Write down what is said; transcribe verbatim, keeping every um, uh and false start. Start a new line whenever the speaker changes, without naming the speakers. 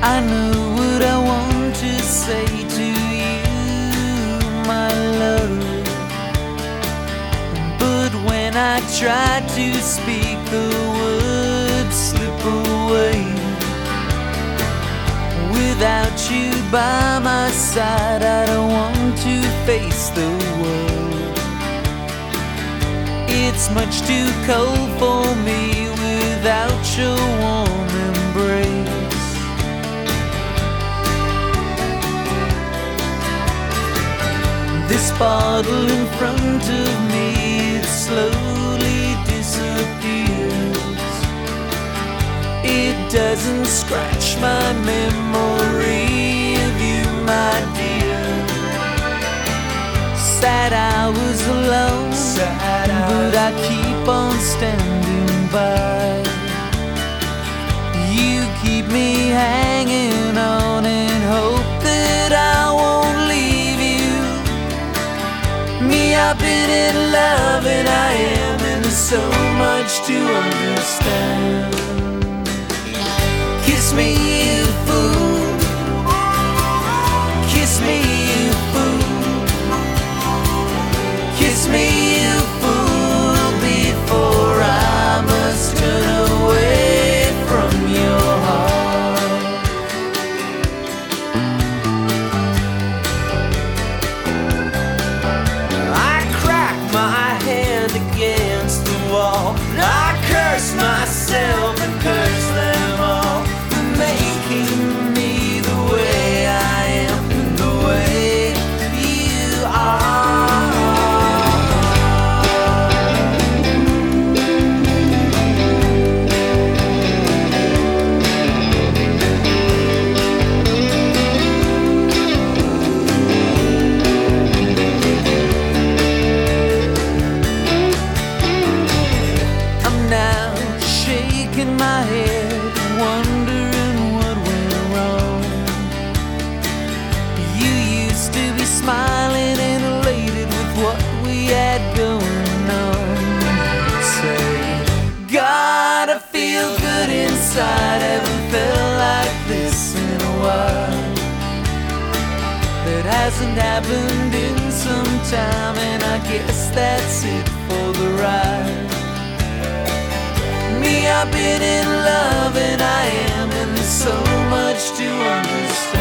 I know what I want to say to you, my love, but when I try to speak, the words slip away. Without you by my side, I don't want to face the world. It's much too cold for me without your warm embrace. This bottle in front of me, it slowly disappears. It doesn't scratch my memory of you, my dear. Sad hours alone, Sad but I keep on standing by. You keep me hanging on and hope that I won't leave you. Me, I've been in love and I am, and there's so much to understand. Kiss me, you fool. Kiss me, you fool. Kiss me, you fool, before I must turn away from your heart. I crack my hand against the wall. I curse myself and curse them all, making me the way I am, the way you are. I'm now shaking my head, wondering what went wrong. You used to be smiling and elated with what we had going on. Say, God, I feel good inside. Haven't felt like this in a while. That hasn't happened in some time, and I guess that's it for the ride. Me, I've been in love and I am, and there's so much to understand.